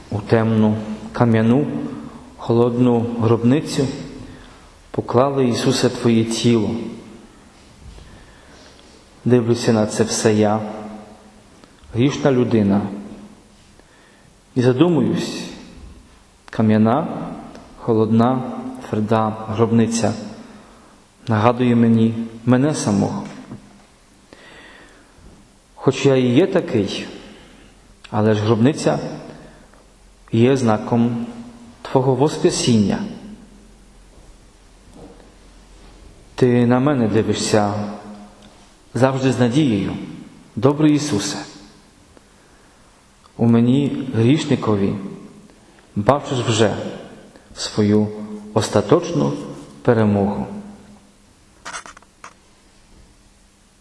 у темну, кам'яну, холодну гробницю поклали, Ісусе, Твоє тіло. Дивлюся на це все я, грішна людина, і задумуюсь, кам'яна, холодна, тверда гробниця нагадує мені мене самого. Хоч я і є такий, але ж гробниця є знаком Твого Воскресіння. Ти на мене дивишся завжди з надією. Добрий Ісусе, у мені, грішникові, бачиш вже свою остаточну перемогу.